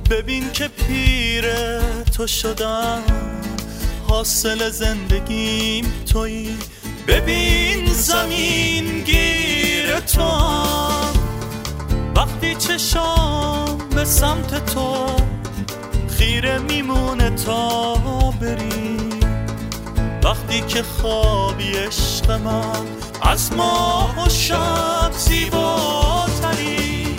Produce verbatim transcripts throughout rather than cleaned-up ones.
ببین که پیر تو شدم، حاصل زندگیم تویی. ببین زمین گیر تو هم، وقتی چشام به سمت تو خیره میمونه تا بری. وقتی که خوابی عشق من از ماه و شب زیباتری.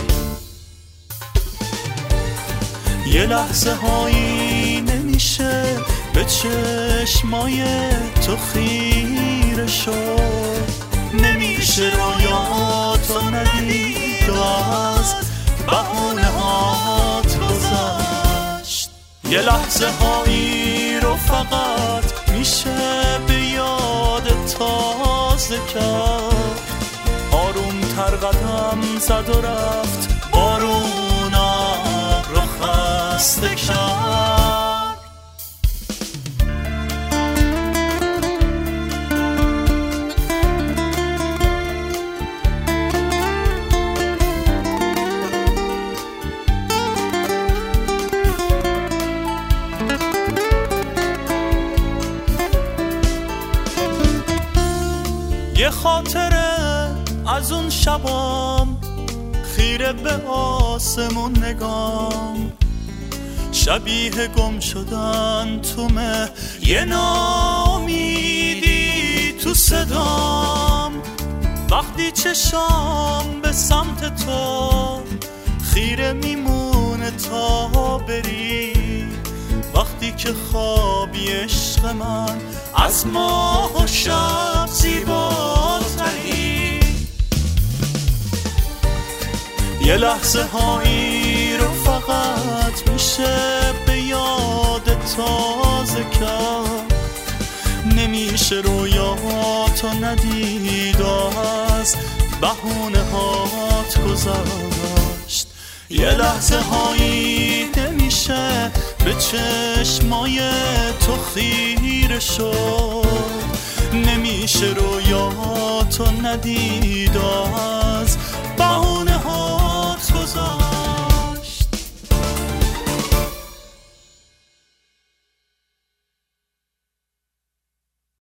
یه لحظه هایی نمیشه به چشمای تو خیره شد، نمیشه رویاتو ندید و از بهونه هات گذشت. یه لحظه هایی رو فقط میشه به یاد تازه کرد. آروم تر قدم زد و رفت، بارونم رو خسته کرد. یه خاطره از اون شبام خیره به آسمون نگام، شبیه گم شدن تو مه، یه ناامیدی تو صدام. وقتی چشام به سمت تو خیره میمونه تا بری. وقتی که خوابی عشق من از ماه و شب زیباتری. یه لحظه هایی رو فقط میشه به یاد تازه کرد، نمیشه رویاتو ندید و از بهونه هات گذشت. یه لحظه هایی نمیشه به چشمای تو خیره شد، نمیشه رویاتو ندید و